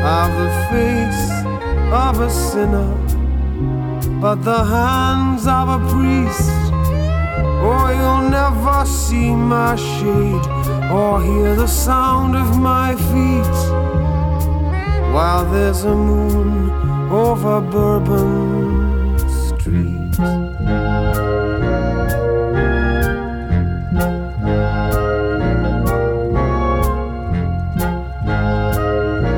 have the face of a sinner, but the hands of a priest. Oh, you'll never see my shade or hear the sound of my feet while there's a moon over Bourbon Street.